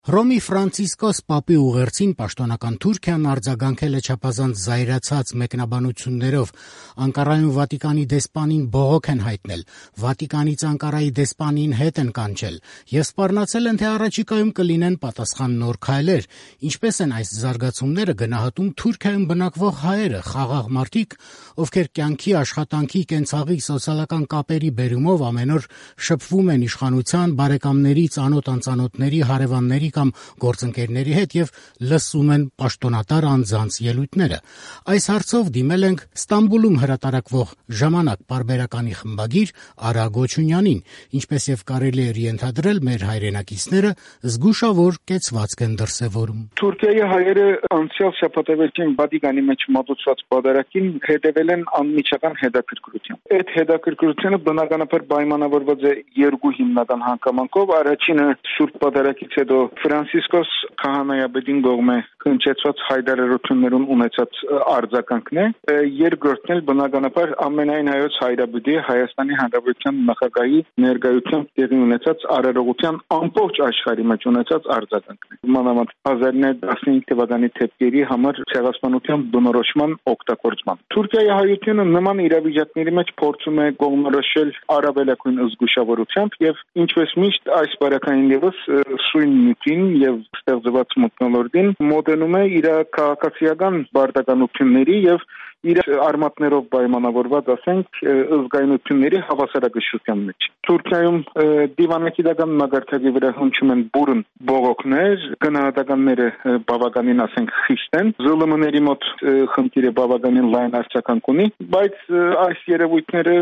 Հռոմի Ֆրանցիսկոս Պապի ուղերձին պաշտոնական Թուրքիան արձագանքել է չափազանց զայրացած մեկնաբանություններով։ Անկարայում Վատիկանի դեսպանին բողոք են հայտնել, Վատիկանից Անկարայի դեսպանին հետ են կանչել եւ սպառնացել են, թե առաջիկայում կլինեն պատասխան նոր քայլեր։ Ինչպես են այս զարգացումները գնահատում Թուրքիայում բնակվող հայերը, խաղաղ մարդիկ, ովքեր կյանքի, աշխատանքի, կենցաղի, սոցիալական կապերի բերումով ամեն օր շփվում են իշխանության, բարեկամների, ծանոթ-անծանոթների, հարևանների կամ գործընկերների հետ եւ լսում են պաշտոնատար անձանց ելույթները։ Այս հարցով դիմել ենք Ստամբուլում հրատարակվող «Ժամանակ» պարբերականի խմբագիր Արա Գոչունյանին, ինչպես եւ կարելի էր ենթադրել, մեր հայրենակիցները զգուշավոր կեցվածք են դրսեւորում։ Թուրքիայի հայերը անցյալ շաբաթավերջին Վատիկանի մեջ մատուցված պատարագին հետևել են անմիջական հետաքրքրությամբ։ Այդ հետաքրքրությունը բնականաբար պայմանավորված է երկու հիմնական հանգամանքով։ Առաջինը Սուրբ պատարագից հետո Ֆրանցիսկոս քահանայապետին կողմէ հնչեցված հայտարարություններուն ունեցած արձագանքն է։ Երկրորդն էլ բնականաբար ամենայն հայոց հայրապետի Հայաստանի Հանրապետության նախագահի ներկայությամբ տեղի ունեցած արարողության ամբողջ աշխարհի մեջ ունեցած արձագանքն է։ Մանավանդ 1915 թվականի թեփքերի համար ցեղասպանության բնորոշման օգտագործման։ Թուրքիայի հայությունը նման իրավիճակների մեջ փորձում է կողմնորոշել առավելագույն զգուշավորությամբ եւ ինչպես միշտ այս բարակային եւս սույն նյութին եւ ստեղծված մթնոլորտին մոտենում է իր քաղաքացիական բարդականությունների եւ իր արմատներով պայմանավորված, ասենք, զգայունությունների հավասարակշռության մեջ։ Թուրքիայում դիվանագիտական մակարդակի վրա հնչում են բուրըն բողոքներ, գնահատականները բավականին, ասենք, խիստ են, ԶԼՄ-ների մոտ խնդիրը բավականին լայն արձագանք ունի, բայց այս երևույթները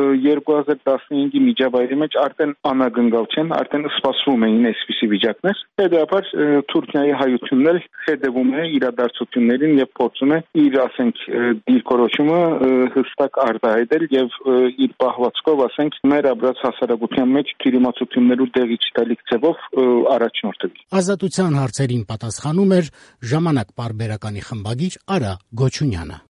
2015-ի միջավայրի մեջ արդեն անագնկալ չեն, արդեն սպասվում էին այսպիսի վիճակներ։ Հետևաբար Թուրքիայի հայությունն էլ հետևում է իրադարձություններին եւ փորձում է իր, ասենք, դիրքորոշումը հստակ արտահայտել եւ իր պահվածքով, ասենք, մեր ապրած հասարակության մեջ դիրիմացություններու տեղի չտալիք ձևով առաջնորդել։ Ազատության հարցերին պատասխանում էր «Ժամանակ» պարբերականի խմբագիր Արա Գոչունյանը։